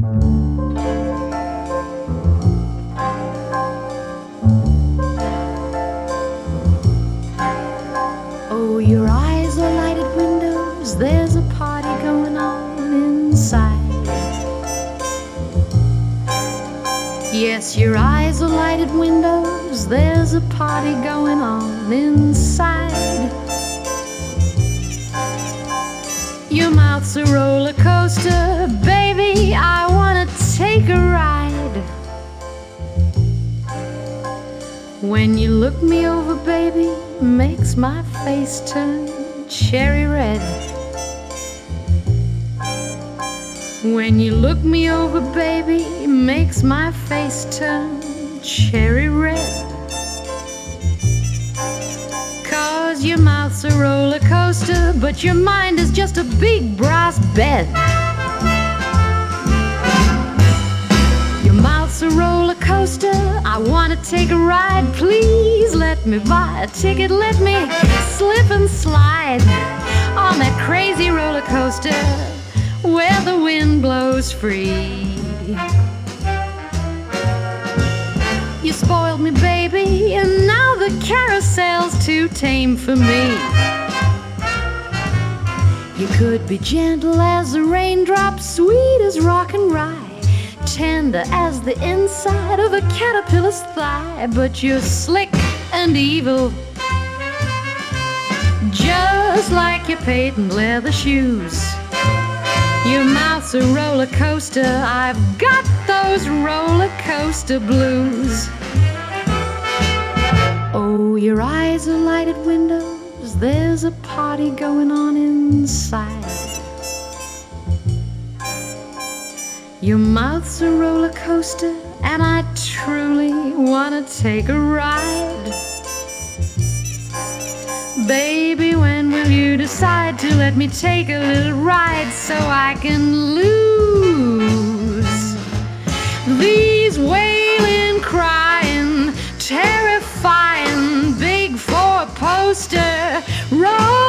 Oh, your eyes are lighted windows, there's a party going on inside. Yes, your eyes are lighted windows, there's a party going on inside. Your mouth's a roller coaster, baby, I wanna take a ride. When you look me over, baby, makes my face turn cherry red. When you look me over, baby, makes my face turn cherry red. 'Cause your mouth's a roller coaster, but your mind is just a big brass bed. Your mouth's a roller coaster, I wanna take a ride. Please let me buy a ticket, let me slip and slide on that crazy roller coaster where the wind blows free. You spoiled me, baby, and now the carousel's too tame for me. You could be gentle as a raindrop, sweet as rock and rye, tender as the inside of a caterpillar's thigh. But you're slick and evil, just like your patent leather shoes. Your mouth's a roller coaster, I've got those roller coaster blues. Oh, your eyes are lighted windows, there's a party going on inside. Your mouth's a roller coaster, and I truly wanna take a ride. Baby, when will you decide to let me take a little ride so I can lose these wailing, crying, terrifying, big four-poster road